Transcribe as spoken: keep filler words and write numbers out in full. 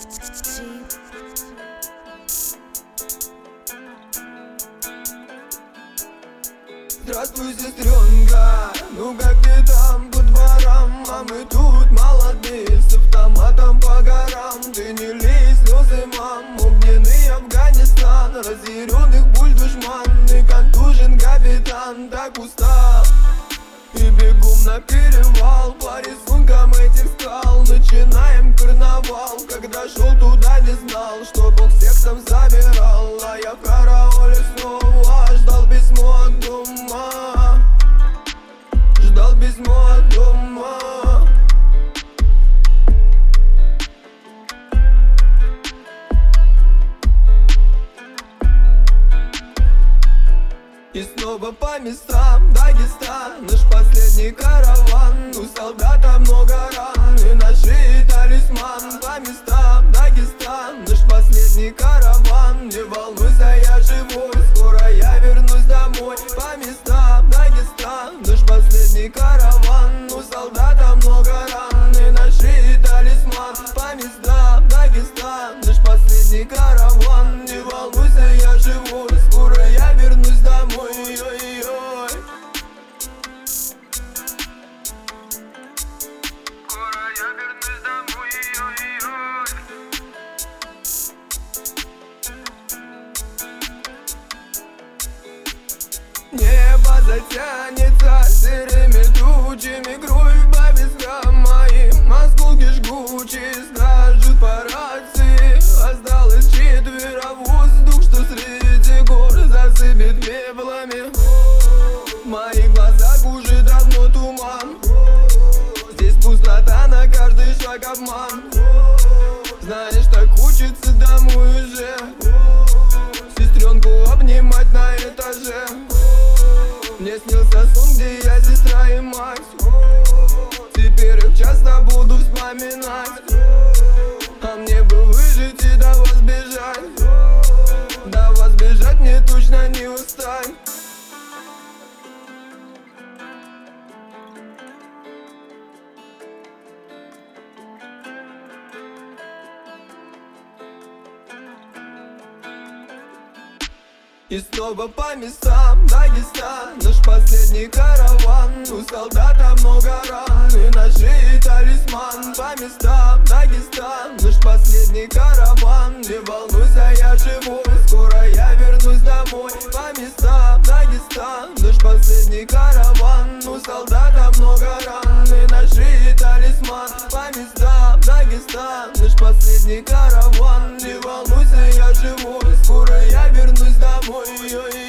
Здравствуй, сестренка, ну как ты там по дворам? А мы тут молодые, с автоматом по горам. Ты не лей слезы, мам, огненный Афганистан, разъяренных пуль душман и контужен капитан. Так устал и бегом на перевал по рисункам этих скал. Начинаем карнавал, когда шел туда не знал, что Бог всех там забирал. А я в карауле снова ждал письмо от дома, ждал письмо от дома. И снова по местам Дагестан, наш последний караван. У солдата много ран и наши талисман. По местам Дагестан, наш последний караван. Не волнуйся, я живой, скоро я вернусь домой. По местам Дагестан, наш последний караван. У солдата много ран и наши талисман. По местам Дагестан, наш последний караван. Не волнуйся, я живой, скоро я вернусь домой. Ой-ой-ой. Скоро я вернусь домой. Ой-ой-ой. Небо затянется серыми тучами, кровь по вискам моим, осколки жгучие скажут по рации. Осталось четверо, воздух, что среди гор засыпет пеплами. В моих глазах уже давно туман, здесь пустота, на каждый шаг обман. Знаешь, так хочется домой уже, сестренку обнимать на этаже. Мне снился сон, где я сестра и мать, теперь их часто буду вспоминать. А мне бы выжить и до вас бежать, до вас бежать мне точно не устать. И снова по местам Дагестан, наш последний караван. У солдата много ран и наши талисман. По местам Дагестан, наш последний караван. Не волнуйся, я живой, скоро я вернусь домой. По местам Дагестан, наш последний караван. У солдата много ран и наши талисман. По местам Дагестан, наш последний караван. Не волнуйся, я живой, скоро я вернусь домой. Ой-ой-ой.